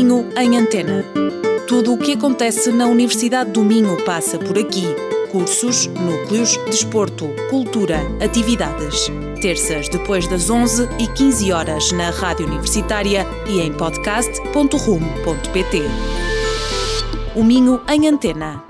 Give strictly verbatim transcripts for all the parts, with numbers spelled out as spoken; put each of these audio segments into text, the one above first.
Minho em Antena. Tudo o que acontece na Universidade do Minho passa por aqui. Cursos, núcleos, desporto, cultura, atividades. Terças depois das onze e quinze horas na Rádio Universitária e em podcast ponto rumo ponto pt. O Minho em Antena.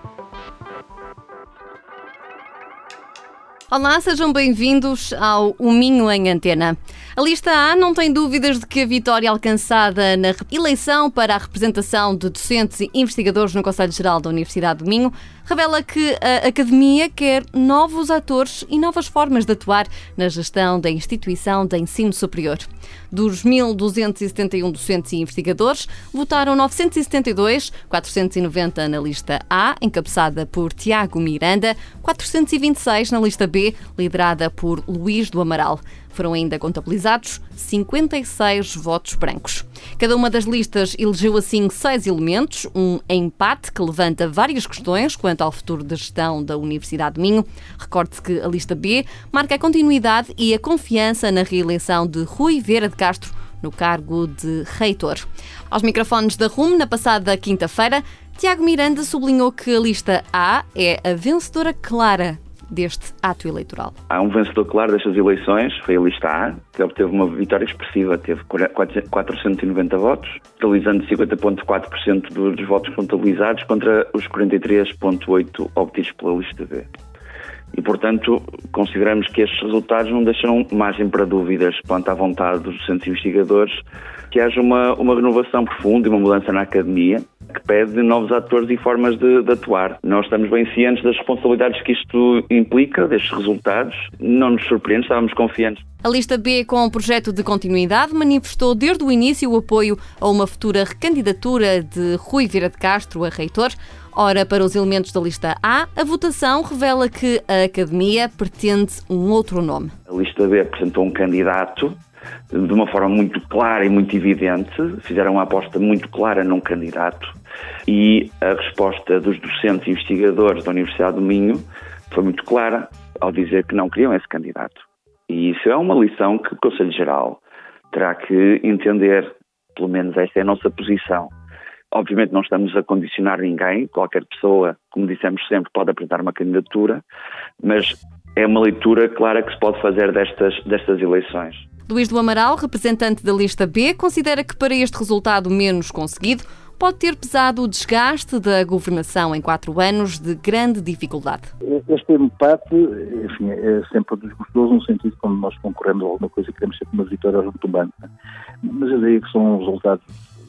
Olá, sejam bem-vindos ao O Minho em Antena. A lista A não tem dúvidas de que a vitória alcançada na eleição para a representação de docentes e investigadores no Conselho Geral da Universidade do Minho revela que a Academia quer novos atores e novas formas de atuar na gestão da instituição de ensino superior. Dos mil duzentos e setenta e um docentes e investigadores, votaram novecentos e setenta e dois, quatrocentos e noventa na lista A, encabeçada por Tiago Miranda, quatrocentos e vinte e seis na lista B, liderada por Luís do Amaral. Foram ainda contabilizados cinquenta e seis votos brancos. Cada uma das listas elegeu assim seis elementos, um empate que levanta várias questões quanto ao futuro da gestão da Universidade do Minho. Recorde-se que a lista B marca a continuidade e a confiança na reeleição de Rui Vieira de Castro no cargo de reitor. Aos microfones da R U M, na passada quinta-feira, Tiago Miranda sublinhou que a lista A é a vencedora clara deste ato eleitoral. Há um vencedor claro destas eleições, foi a lista A, que obteve uma vitória expressiva, teve quatrocentos e noventa votos, totalizando cinquenta vírgula quatro por cento dos votos contabilizados contra os quarenta e três vírgula oito por cento obtidos pela lista B. E, portanto, consideramos que estes resultados não deixam margem para dúvidas quanto à vontade dos docentes investigadores que haja uma, uma renovação profunda e uma mudança na academia que pede novos atores e formas de, de atuar. Nós estamos bem cientes das responsabilidades que isto implica, destes resultados. Não nos surpreende, estávamos confiantes. A lista B, com um projeto de continuidade, manifestou desde o início o apoio a uma futura recandidatura de Rui Vieira de Castro a reitor. Ora, para os elementos da lista A, a votação revela que a Academia pretende um outro nome. A lista B apresentou um candidato de uma forma muito clara e muito evidente, fizeram uma aposta muito clara num candidato e a resposta dos docentes e investigadores da Universidade do Minho foi muito clara ao dizer que não queriam esse candidato. E isso é uma lição que o Conselho Geral terá que entender, pelo menos esta é a nossa posição. Obviamente não estamos a condicionar ninguém, qualquer pessoa, como dissemos sempre, pode apresentar uma candidatura, mas é uma leitura clara que se pode fazer destas, destas eleições. Luís do Amaral, representante da lista B, considera que para este resultado menos conseguido pode ter pesado o desgaste da governação em quatro anos de grande dificuldade. Este empate, enfim, é sempre desgostoso no sentido quando nós concorremos a alguma coisa e queremos sempre uma vitória junto do banco. Mas eu diria que são resultados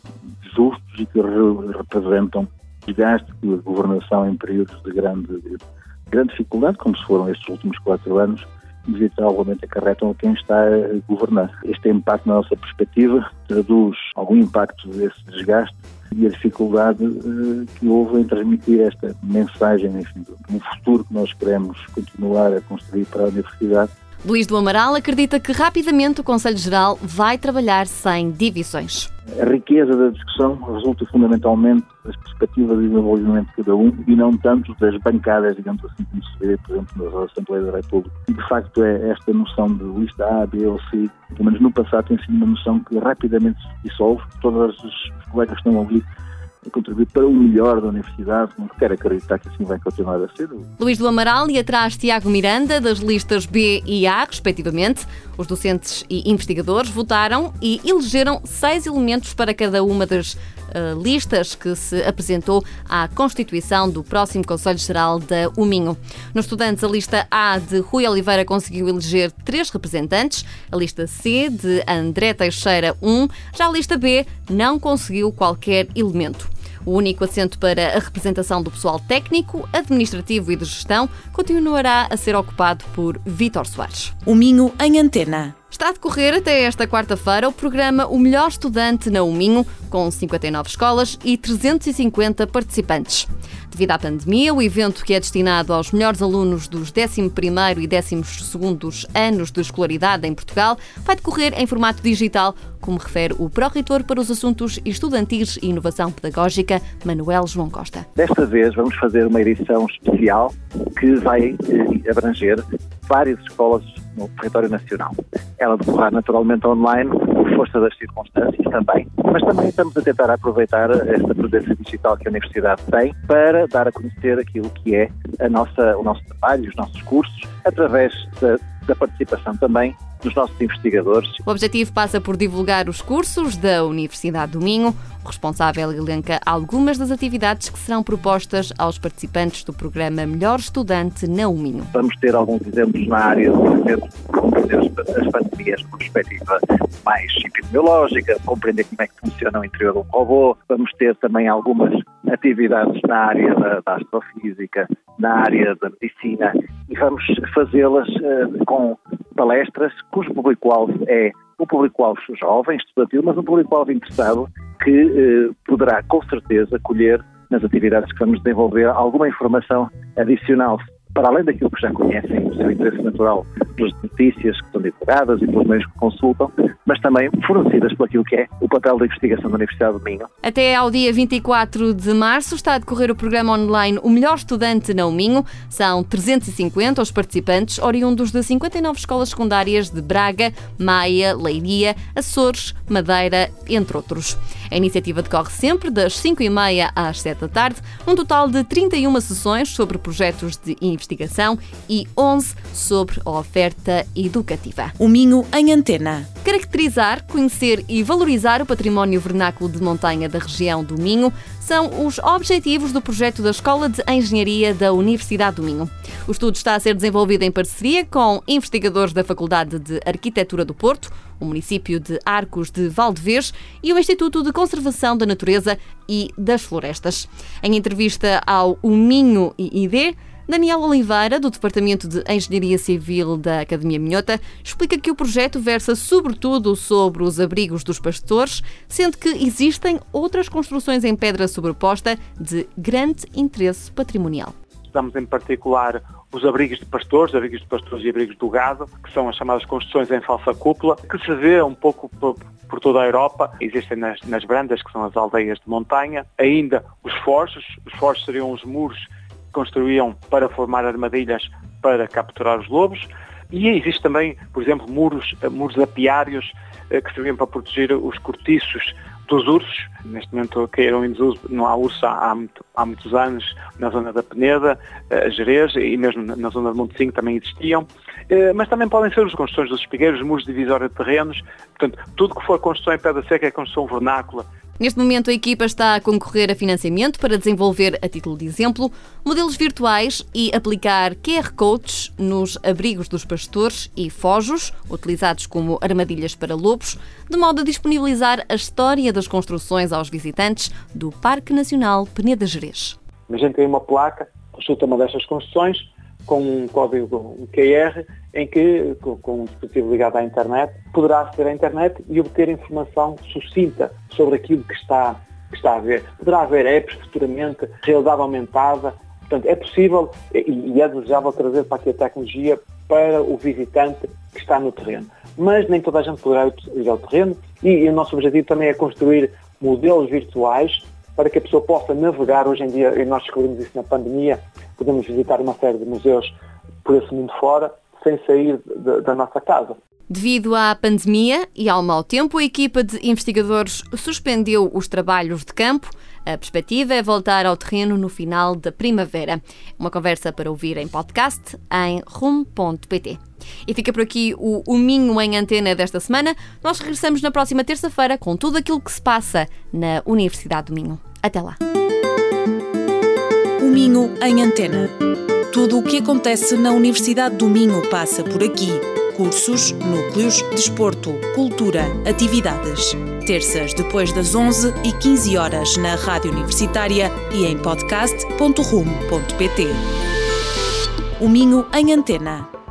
justos e que representam desgaste da governação em períodos de grande, de grande dificuldade, como se foram estes últimos quatro anos, inevitavelmente acarretam a quem está a governar. Este empate, na nossa perspectiva, traduz algum impacto desse desgaste e a dificuldade uh, que houve em transmitir esta mensagem, enfim, de um futuro que nós queremos continuar a construir para a Universidade. Luís do Amaral acredita que rapidamente o Conselho Geral vai trabalhar sem divisões. A riqueza da discussão resulta fundamentalmente das perspectivas de desenvolvimento de cada um e não tanto das bancadas, digamos assim, como se vê, por exemplo, na Assembleia da República. E, de facto, é esta noção de lista A, B ou C, pelo menos no passado tem sido uma noção que rapidamente se dissolve. Todos os colegas estão ali a contribuir para o melhor da Universidade, não quero acreditar que assim vai continuar a ser. Luís do Amaral e atrás Tiago Miranda, das listas B e A, respectivamente. Os docentes e investigadores votaram e elegeram seis elementos para cada uma das uh, listas que se apresentou à constituição do próximo Conselho Geral da U Minho. Nos estudantes, a lista A de Rui Oliveira conseguiu eleger três representantes, a lista C de André Teixeira, um, já a lista B não conseguiu qualquer elemento. O único assento para a representação do pessoal técnico, administrativo e de gestão continuará a ser ocupado por Vítor Soares. O Minho em Antena. Está a decorrer até esta quarta-feira o programa O Melhor Estudante na U Minho, com cinquenta e nove escolas e trezentos e cinquenta participantes. Devido à pandemia, o evento, que é destinado aos melhores alunos dos décimo primeiro e décimo segundo anos de escolaridade em Portugal, vai decorrer em formato digital, como refere o pró-reitor para os assuntos estudantis e inovação pedagógica, Manuel João Costa. Desta vez vamos fazer uma edição especial que vai abranger várias escolas no território nacional. Ela decorrerá naturalmente online. O força das circunstâncias também, mas também estamos a tentar aproveitar esta presença digital que a Universidade tem para dar a conhecer aquilo que é a nossa, o nosso trabalho, os nossos cursos, através da, da participação também dos nossos investigadores. O objetivo passa por divulgar os cursos da Universidade do Minho. O responsável elenca algumas das atividades que serão propostas aos participantes do programa Melhor Estudante na U Minho. Vamos ter alguns exemplos na área de compreender as pandemias numa perspectiva mais epidemiológica, compreender como é que funciona o interior de um robô. Vamos ter também algumas atividades na área da, da astrofísica, na área da medicina, e vamos fazê-las uh, com palestras cujo público-alvo é o público-alvo jovem, estudantil, mas um público-alvo interessado que eh, poderá, com certeza, colher nas atividades que vamos desenvolver alguma informação adicional, para além daquilo que já conhecem, o seu interesse natural pelas notícias que são divulgadas e pelos meios que consultam, mas também fornecidas por aquilo que é o papel da investigação da Universidade do Minho. Até ao dia vinte e quatro de março está a decorrer o programa online O Melhor Estudante na U Minho. São trezentos e cinquenta os participantes, oriundos de cinquenta e nove escolas secundárias de Braga, Maia, Leiria, Açores, Madeira, entre outros. A iniciativa decorre sempre das cinco e meia às sete da tarde, um total de trinta e uma sessões sobre projetos de investigação e onze sobre a oferta educativa. O Minho em Antena. Caracterizar, conhecer e valorizar o património vernáculo de montanha da região do Minho são os objetivos do projeto da Escola de Engenharia da Universidade do Minho. O estudo está a ser desenvolvido em parceria com investigadores da Faculdade de Arquitetura do Porto, o município de Arcos de Valdevez e o Instituto de Conservação da Natureza e das Florestas. Em entrevista ao O Minho I I D, Daniel Oliveira, do Departamento de Engenharia Civil da Academia Minhota, explica que o projeto versa sobretudo sobre os abrigos dos pastores, sendo que existem outras construções em pedra sobreposta de grande interesse patrimonial. Estudamos em particular os abrigos de pastores, abrigos de pastores e abrigos do gado, que são as chamadas construções em falsa cúpula, que se vê um pouco por, por toda a Europa. Existem nas, nas brandas, que são as aldeias de montanha. Ainda os forjos, os forjos seriam os muros construíam para formar armadilhas para capturar os lobos, e existe também, por exemplo, muros, muros apiários que serviam para proteger os cortiços dos ursos. Neste momento caíram em desuso, não há urso há, há, muito, há muitos anos na zona da Peneda, a Gerês, e mesmo na zona de Montecinho também existiam, mas também podem ser as construções dos espigueiros, os muros de divisória de terrenos. Portanto, tudo que for construção em pedra seca é construção vernácula. Neste momento, a equipa está a concorrer a financiamento para desenvolver, a título de exemplo, modelos virtuais e aplicar Q R Codes nos abrigos dos pastores e fojos, utilizados como armadilhas para lobos, de modo a disponibilizar a história das construções aos visitantes do Parque Nacional Peneda Gerês. A gente tem uma placa, consulta uma destas construções, com um código um Q R, em que, com um dispositivo ligado à internet, poderá aceder à internet e obter informação sucinta sobre aquilo que está, que está a ver. Poderá haver apps futuramente, realidade aumentada. Portanto, é possível e é desejável trazer para aqui a tecnologia para o visitante que está no terreno. Mas nem toda a gente poderá ir ao terreno, e, e o nosso objetivo também é construir modelos virtuais para que a pessoa possa navegar. Hoje em dia, e nós descobrimos isso na pandemia, podemos visitar uma série de museus por esse mundo fora, sem sair de, da nossa casa. Devido à pandemia e ao mau tempo, a equipa de investigadores suspendeu os trabalhos de campo. A perspectiva é voltar ao terreno no final da primavera. Uma conversa para ouvir em podcast em rumo ponto pt. E fica por aqui o, o Minho em Antena desta semana. Nós regressamos na próxima terça-feira com tudo aquilo que se passa na Universidade do Minho. Até lá. O Minho em Antena. Tudo o que acontece na Universidade do Minho passa por aqui. Cursos, núcleos, desporto, cultura, atividades. Terças depois das onze e quinze horas na Rádio Universitária e em podcast ponto rumo ponto pt. O Minho em Antena.